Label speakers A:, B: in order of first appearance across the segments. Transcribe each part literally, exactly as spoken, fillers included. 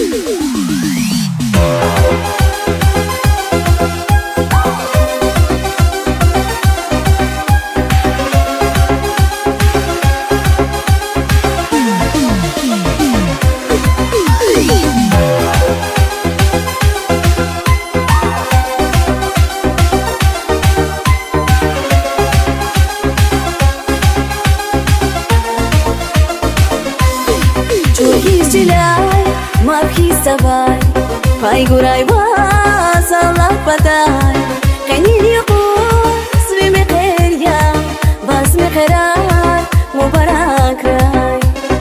A: Давай, пайгурай вас Аллах подай, канили кус вимехерья, вас мехерай, мубарак рай.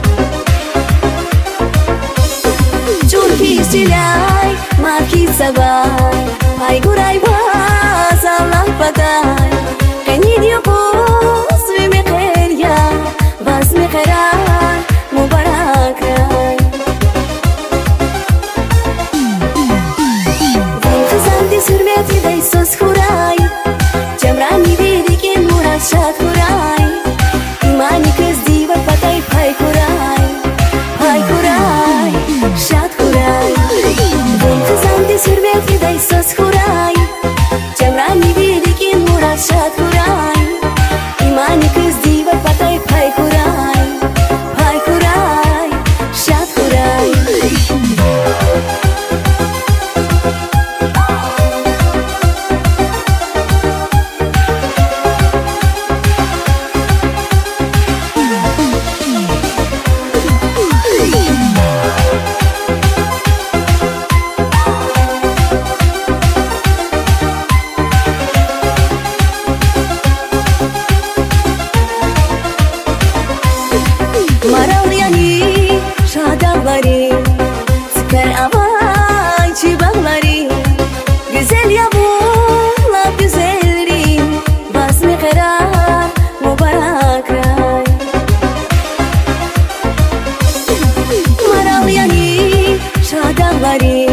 A: Чурки стиляй, марки савай, пайгурай вас Аллах подай, канили кус вимехерья, вас мехерай, мубарак рай. Hürmeti dey söz kuray, Cemrani veriken murad şad kuray, İmani kız diva patay pay kuray, pay kuray, şad kuray. Bun kızan des hürmeti dey söz kuray, Cemrani veriken murad şad kuray, İmani kız diva patay pay kuray, pay kuray, şad kuray. Maral yani şadavari, sıkar avay çibaları, güzel yavula güzelleri, basmi karar mübarek ray. Maral yani şadavari,